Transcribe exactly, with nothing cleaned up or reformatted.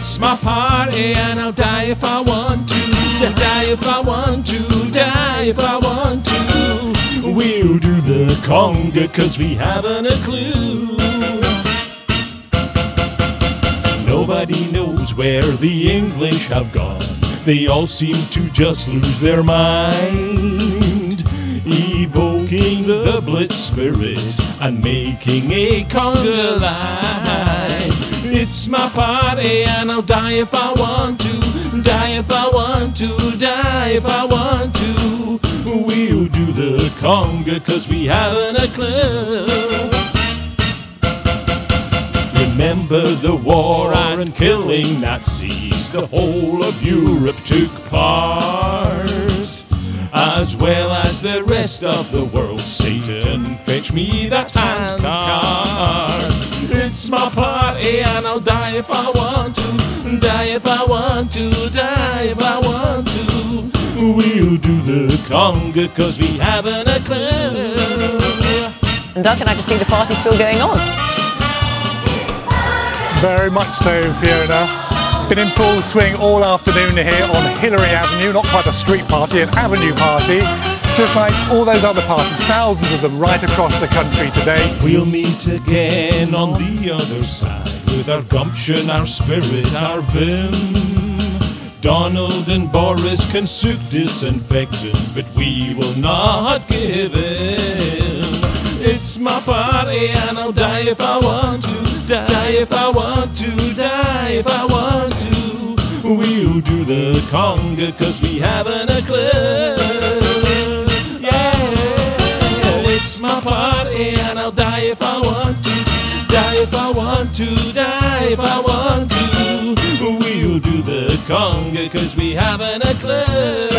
It's my party and I'll die if I want to. Die if I want to, die if I want to. We'll do the conga cause we haven't a clue. Nobody knows where the English have gone. They all seem to just lose their mind, evoking the Blitz spirit and making a conga line. It's my party and I'll die if I want to. Die if I want to, die if I want to. We'll do the conga cause we haven't a clue. Remember the war and killing Nazis, the whole of Europe took part, as well as the rest of the world. Satan, fetch me that handcart. It's my party and I'll die if I want to. Die if I want to, die if I want to. We'll do the conga cause we haven't a clue. And Duncan, I can see the party still going on. Very much so, Fiona. Been in full swing all afternoon here on Hillary Avenue. Not quite a street party, an avenue party. Just like all those other parties, thousands of them right across the country today. We'll meet again on the other side with our gumption, our spirit, our vim. Donald and Boris can soak disinfectant, but we will not give in. It's my party and I'll die if I want to. Die if I want to, die if I want to. We'll do the conga cause we haven't a clue. Yeah, it's my party and I'll die if I want to. Die if I want to, die if I want to. We'll do the conga cause we haven't a clue.